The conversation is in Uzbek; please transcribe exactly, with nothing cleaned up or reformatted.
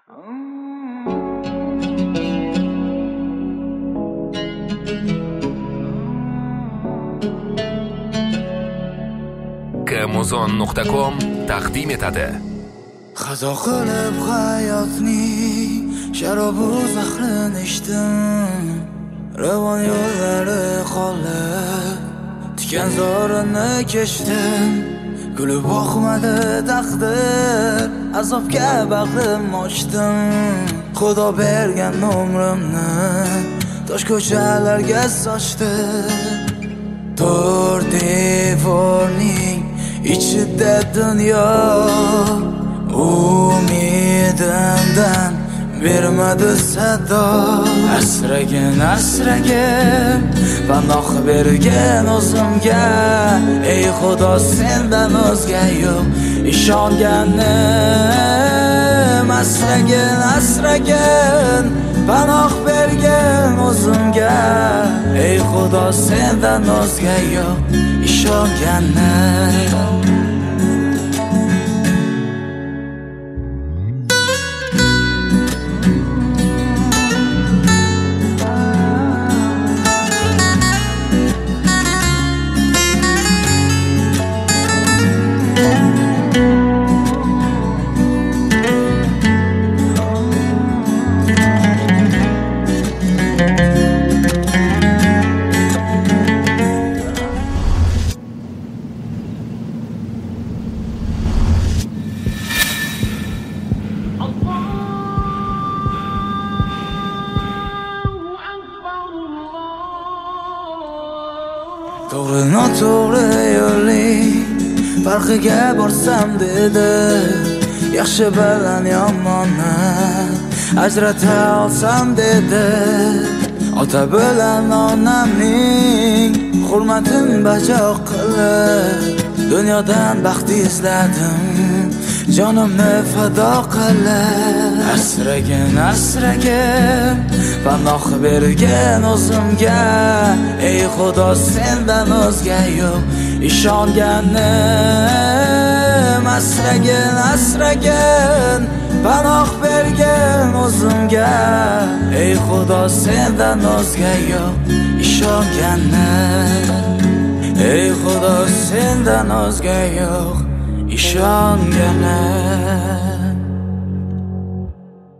Amazon nuqta com taqdim etadi. Qazo qilib hayotning sharobu zahrini ichdim, ravon yo'llari qolib tikan zorini kechdim. Kulib boqmadi taqdir, azobga bag'rim ochdim. Xudo bergan umrimni tosh ko'chalarga sochdi. To'rt devorning ichida dunyo umidimdan bermadi sado. Asragin asragin panoh bergan o'zimga, ey Xudo sendan o'zga yo'q ishonganim. Asragin asragin panoh bergan o'zimga, ey Xudo sendan o'zga yo'q ishonganim. To'g'ri noto'g'ri yo'ling farqiga borsam dedi, yaxshi bilan yomonni ajrata olsam dedi. Ota bilan onamning hurmatini bajo qilib dunyodan baxt izladim, jonimni fado qilib. Asragin asragin panoh bergan o'zimga, ey Xudo sendan o'zga yo'q ishonganim. Asragin asragin panoh bergan o'zimga, ey Xudo sendan o'zga yo'q ishonganim. Ey Xudo sendan o'zga yo'q ishonganim.